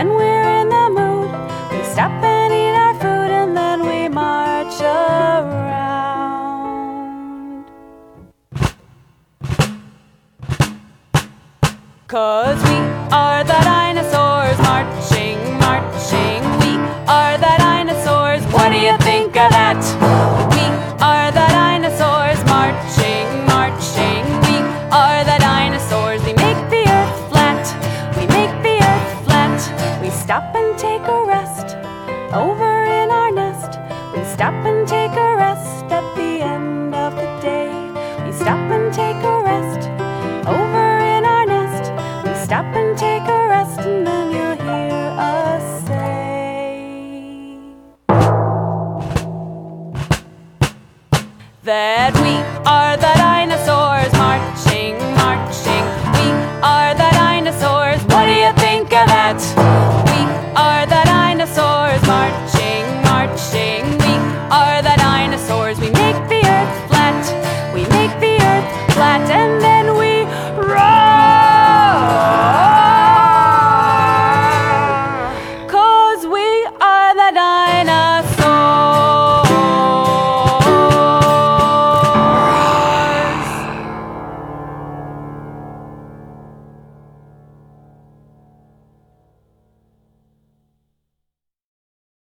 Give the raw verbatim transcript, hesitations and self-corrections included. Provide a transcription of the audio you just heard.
we're in the mood, we stop and eat our food and then we march around. 'Cause we are the dinosaurs marching, marching. We are the dinosaurs, what do you think of that? We are the dinosaurs marching, marching. We are the dinosaurs, we make the earth flat. We make the earth flat. We stop and take a rest over in our nest. We stop and take a rest at the end of the day. We stop and take a rest over in our nest. We stop and take a rest and then you'll hear us say that we are the dinosaurs marching, marching. We are the dinosaurs, what do you think of that? We are the